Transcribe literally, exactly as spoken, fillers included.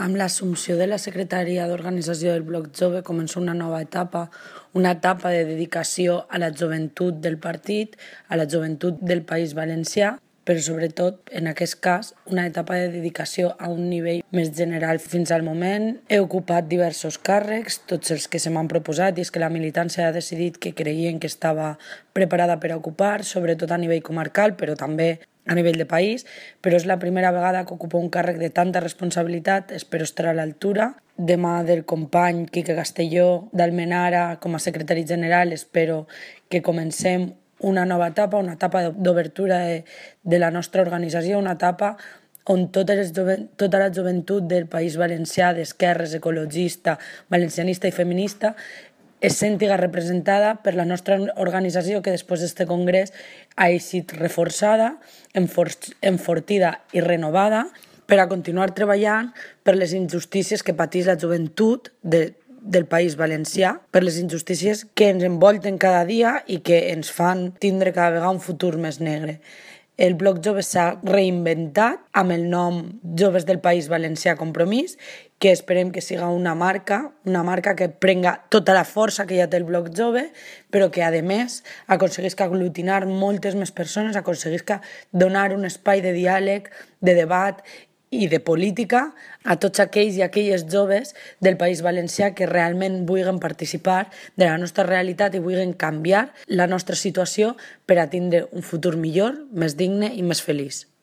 Amb l'assumpció de la secretaria d'organització del Bloc Jove comença una nova etapa, una etapa de dedicació a la joventut del partit, a la joventut del País Valencià, però sobretot, en aquest cas, una etapa de dedicació a un nivell més general. Fins al moment he ocupat diversos càrrecs, tots els que se m'han proposat, i és que la militància ha decidit que creien que estava preparada per a ocupar, sobretot a nivell comarcal, però també a nivell de país, però és la primera vegada que ocupo un càrrec de tanta responsabilitat, espero estar a l'altura. De mà del company Quique Castelló d'Almenara com a secretari general, espero que comencem una nova etapa, una etapa d'obertura de, de la nostra organització, una etapa on tota, les joven, tota la joventut del País Valencià, d'esquerres, ecologista, valencianista i feminista, es sentiga representada per la nostra organització, que després d'este congrés ha eixit reforçada, enfortida i renovada per a continuar treballant per les injustícies que pateix la joventut de, del País Valencià, per les injustícies que ens envolten cada dia i que ens fan tindre cada vegada un futur més negre. El Bloc Jove s'ha reinventat amb el nom Joves del País Valencià Compromís, que esperem que siga una marca, una marca que prenga tota la força que ja té el Bloc Jove, però que, a més, aconseguisca aglutinar moltes més persones, aconseguisca donar un espai de diàleg, de debat i de política a tots aquells i aquelles joves del País Valencià que realment vulguin participar de la nostra realitat i vulguin canviar la nostra situació per a tindre un futur millor, més digne i més feliç.